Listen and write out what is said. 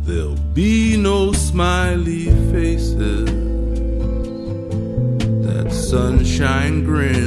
there'll be no smiley faces. That sunshine grin